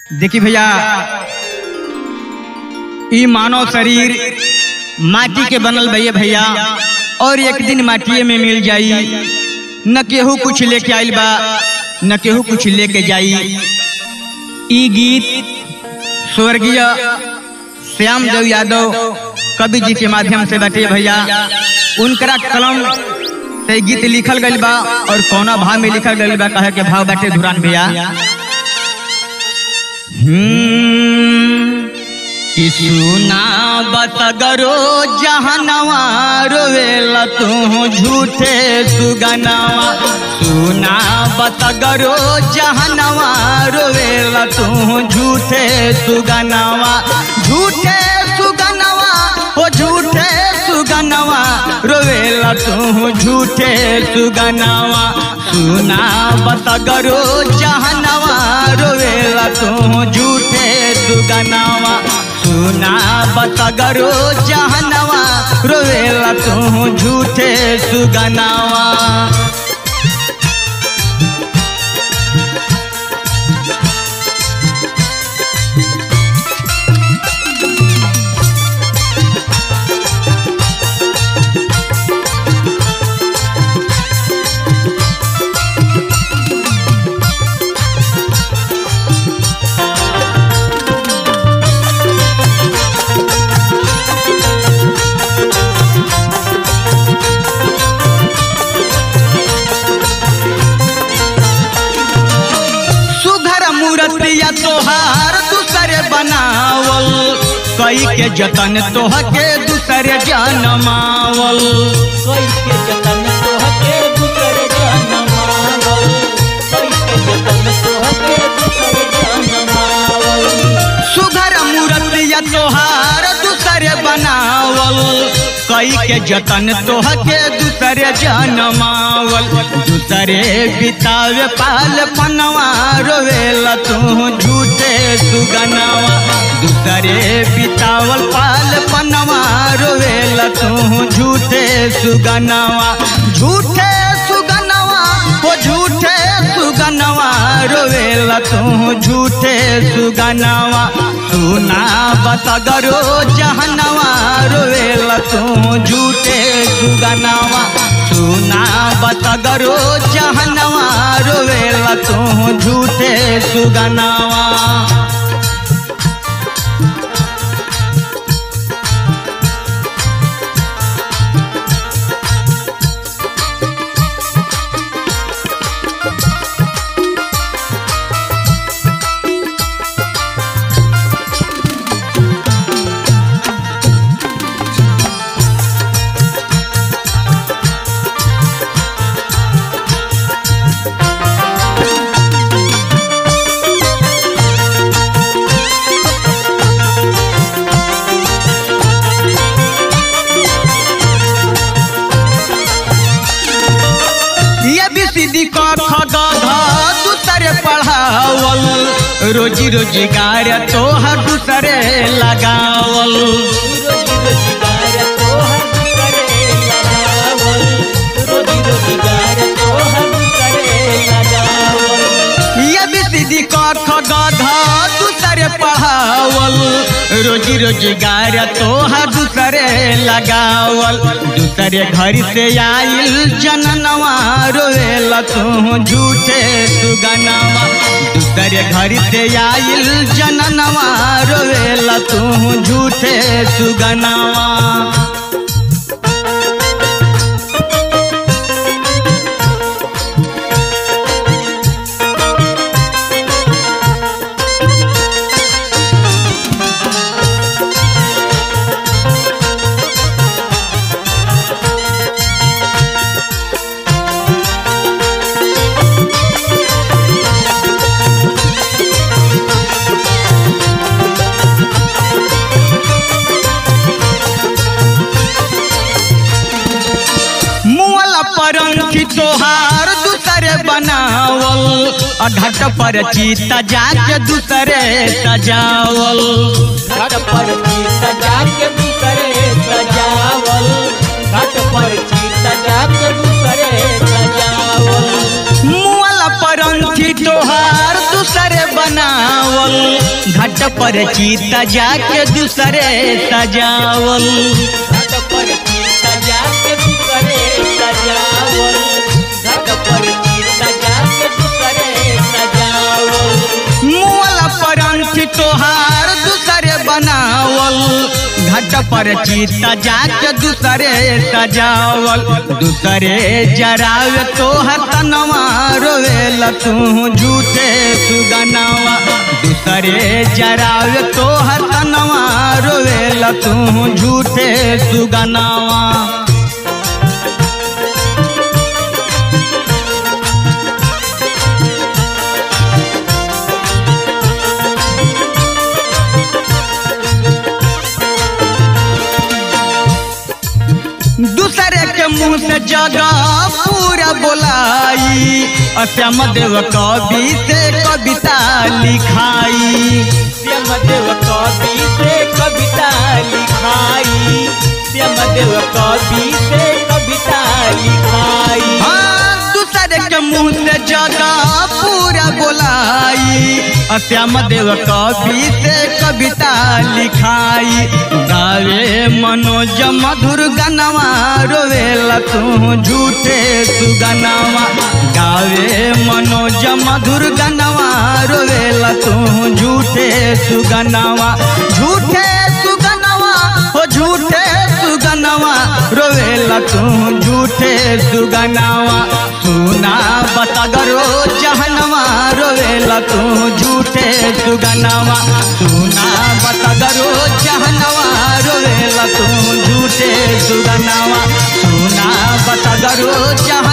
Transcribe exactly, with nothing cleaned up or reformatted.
देखी भैया, ई मानव शरीर माटी के बनल भैया भैया और एक दिन माटिए में मिल जाई। न केहू कुछ लेके आइल बा, न केहू कुछ लेके जाई। ई गीत स्वर्गीय श्याम देव यादव कवि जी के माध्यम से बटे भैया। उनकरा कलम से गीत लिखल गइल बा और कौना भाव में लिखल गइल बा, कहे के भाव बाटे धुरान भैया। कि सुना बतगरो जहनवा रोवेला तू झूठे सुगनवा। सुना बतगरो जहनवा रोवेला तू झूठे सुगनवा। झूठे सुगनवा ओ झूठे सुगनवा रोवेला तू झूठे सुगनवा। सुना बतगरो जहनवा रोवेला तू झूठे सुगनवा। सुना बतगरो जहनवा रोवेला तू झूठे सुगनवा। मूर्तिया तोहार दूसरे बनावल, कई के जतन तोहके दूसरे जनमावल। कई के जतन तोहके दूसरे जनमावल। कई के जतन तोहके दूसरे जनमावल। सुघर मूर्तिया तोहार दूसरे बनावल, कई के जतन तोहके दूसरे जनमावल। दूसरे बितावे पाल पनवा रोवेला तू झूठे सुगनवा। दूसरे बितावल पाल पनवा रोवेला तू झूठे सुगनवा। झूठे सुगनवा ओ झूठे सुगनवा रोवेला तू झूठे सुगनवा। सुना बतगरो जहनवा रोवेला तू झूठे सुगनवा। सुना बतगरो जहनवा रोवेला तू झूठे सुगनवा। दूसरे पढ़ावल, रोजी रोजगार तोहर दूसरे लगावल। रोजी रोजगार तोहर दूसरे लगावल। रोजी रोजगार तोहर दूसरे लगावल। ये भी सीधी कख गधा दूसरे पढ़ावल, रोजी रोजगार तोहर दूसरे लगावल। दूसरे घर से आइल जननवा रोवेला तू झूठे सुगनवा। दूसरे घर से आइल जननवा रोवेला तू झूठे सुगनवा। परंखी तोहार दूसरे बनावल, घाट पर चीता जाके दूसरे सजावल। घाट पर चीता जाके दूसरे सजावल। घाट पर चीता जाके दूसरे सजावल। मुअल परंखी तोहार दूसरे बनावल, घाट पर चीता जाके दूसरे सजावल घाट पर चीता जाके दूसरे सजावल घाट पर चीता जाके दूसरे सजावल मुअल परंथ तोहार दूसरे बनावल घाट पर चीता जाके दूसरे सजावल दूसरे जरावे तोहर तनवा रोवेल तू झूठे सुगनवा दूसरे जरावे तोहर तनवा रोवेल तू झूठे सुगनवा दूसरे के मुंह से जगह पूरा बोलाई श्याम देव कवि से कविता लिखाई श्याम देव कवि से कविता लिखाई श्याम देव कवि से कविता लिखाई हाँ दूसरे के मुंह से जगह पूरा बोलाई श्याम देव कवि से कविता लिखाई गावे मनोज मधुर गनवा रोवेल तू झूठे सुगनवा गावे मनोज मधुर गनवा रोवेल तू झूठे सुगनवा झूठे सुगनवा हो झूठे सुगनवा रोवेल तू झूठे सुगनवा सुना बतगरो जहनवा रोवेल तू झूठे सुगनवा सुना बतगरो जहनवा रोवेल तू झूठे सुगनवा सुना बतगरो जहनवा